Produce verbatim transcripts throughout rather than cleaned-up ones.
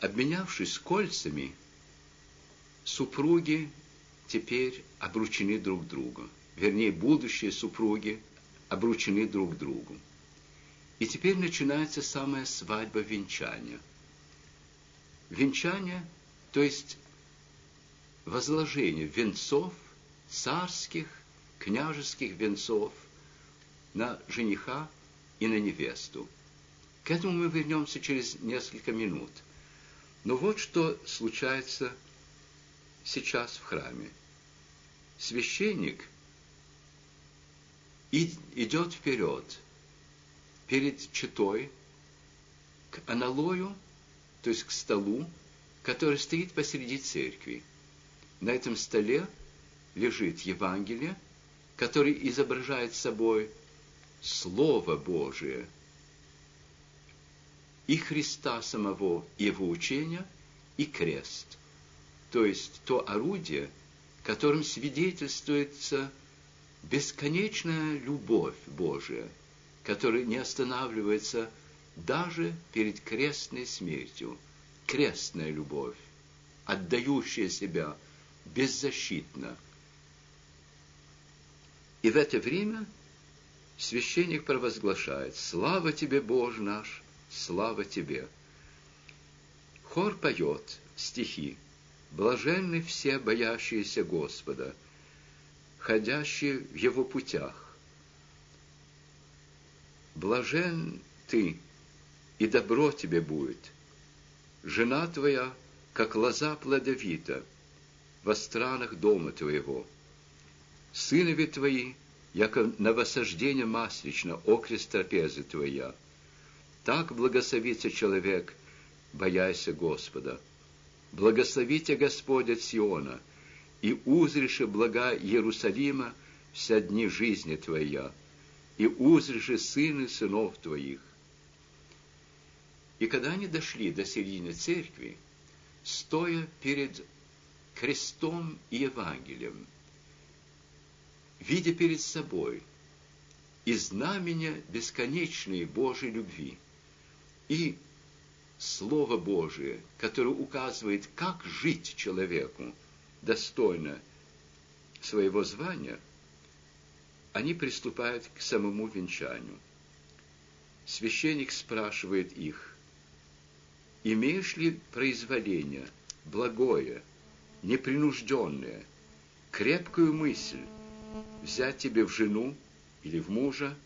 обменявшись кольцами, супруги теперь обручены друг к другу. Вернее, будущие супруги обручены друг к другу. И теперь начинается самая свадьба венчания. Венчание, то есть возложение венцов, царских, княжеских венцов на жениха и на невесту. К этому мы вернемся через несколько минут. Но вот что случается сейчас в храме. Священник идет вперед, перед четой, к аналою, то есть к столу, который стоит посреди церкви. На этом столе лежит Евангелие, которое изображает собой Слово Божие и Христа самого, и Его учения, и крест. То есть то орудие, которым свидетельствуется бесконечная любовь Божия, которая не останавливается даже перед крестной смертью. Крестная любовь, отдающая себя беззащитно. И в это время священник провозглашает: «Слава тебе, Боже наш, слава тебе!» Хор поет стихи: «Блаженны все боящиеся Господа, ходящие в Его путях. Блажен ты, и добро тебе будет. Жена твоя, как лоза плодовита, во странах дома твоего. Сынови твои, яко новосождение маслично, окрест трапезы твоя. Так благословится человек, бояйся Господа. Благословите Господь от Сиона, и узриши блага Иерусалима вся дни жизни твоя, и узриши сыны сынов твоих». И когда они дошли до середины церкви, стоя перед крестом и Евангелием, видя перед собой и знамения бесконечной Божьей любви, и Слово Божие, которое указывает, как жить человеку достойно своего звания, они приступают к самому венчанию. Священник спрашивает их: «Имеешь ли произволение, благое, непринужденное, крепкую мысль взять тебе в жену или в мужа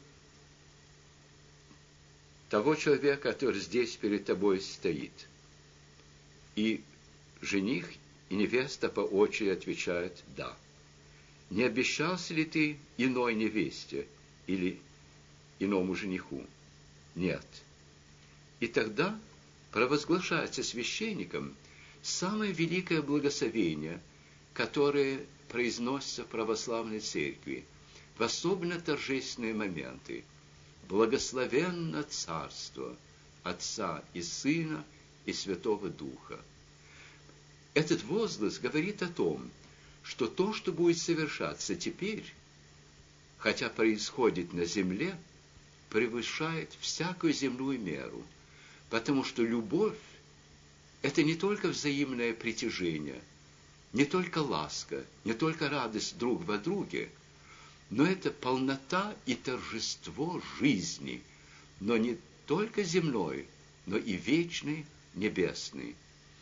того человека, который здесь перед тобой стоит?» И жених и невеста по очереди отвечают: «Да». «Не обещался ли ты иной невесте или иному жениху?» «Нет». И тогда провозглашается священником самое великое благословение, которое произносится в православной церкви в особенно торжественные моменты: «Благословенно Царство Отца и Сына и Святого Духа». Этот возглас говорит о том, что то, что будет совершаться теперь, хотя происходит на земле, превышает всякую земную меру, потому что любовь – это не только взаимное притяжение, не только ласка, не только радость друг во друге, но это полнота и торжество жизни, но не только земной, но и вечной, небесной.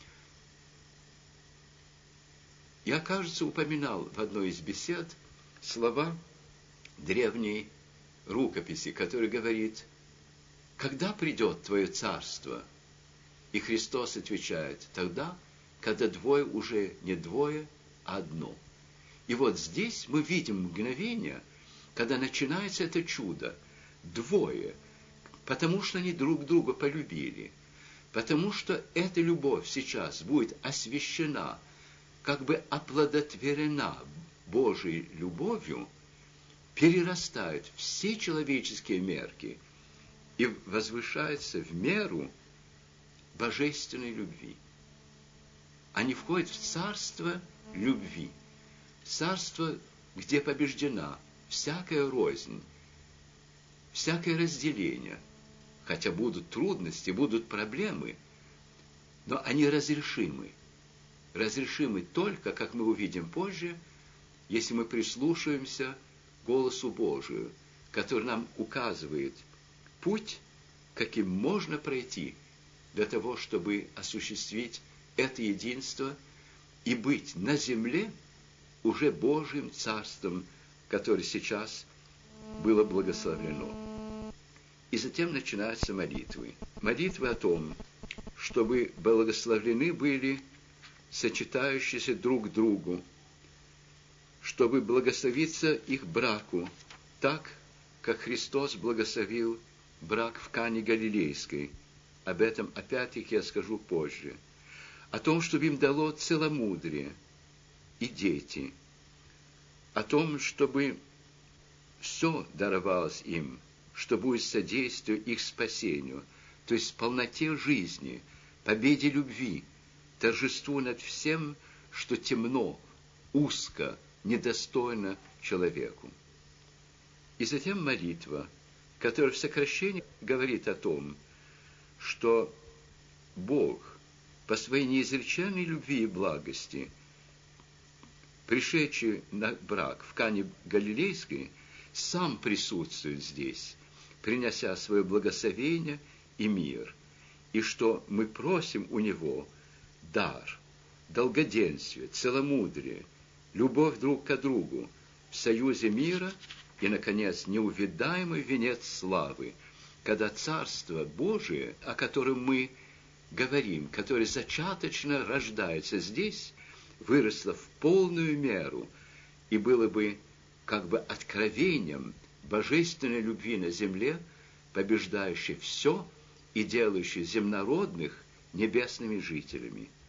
Я, кажется, упоминал в одной из бесед слова древней рукописи, который говорит: «Когда придет Твое царство?» И Христос отвечает: «Тогда, когда двое уже не двое, а одно». И вот здесь мы видим мгновение, когда начинается это чудо. Двое, потому что они друг друга полюбили, потому что эта любовь сейчас будет освящена, как бы оплодотворена Божией любовью, перерастают все человеческие мерки и возвышается в меру божественной любви. Они входят в царство любви, царство, где побеждена всякая рознь, всякое разделение. Хотя будут трудности, будут проблемы, но они разрешимы. Разрешимы только, как мы увидим позже, если мы прислушаемся к голосу Божию, который нам указывает путь, каким можно пройти для того, чтобы осуществить это единство и быть на земле уже Божьим Царством, которое сейчас было благословлено. И затем начинаются молитвы. Молитвы о том, чтобы благословлены были сочетающиеся друг к другу, чтобы благословиться их браку, так, как Христос благословил брак в Кане Галилейской. Об этом опять-таки я скажу позже. О том, чтобы им дало целомудрие и дети. О том, чтобы все даровалось им, что будет содействие их спасению, то есть полноте жизни, победе любви, торжеству над всем, что темно, узко, недостойно человеку. И затем молитва, которая в сокращении говорит о том, что Бог по своей неизреченной любви и благости, пришедший на брак в Кане Галилейской, сам присутствует здесь, принося свое благословение и мир, и что мы просим у Него дар, долгоденствие, целомудрие, любовь друг к другу в союзе мира и, наконец, неувидаемый венец славы, когда Царство Божие, о котором мы говорим, которое зачаточно рождается здесь, выросло в полную меру и было бы как бы откровением божественной любви на земле, побеждающей все и делающей земнородных небесными жителями.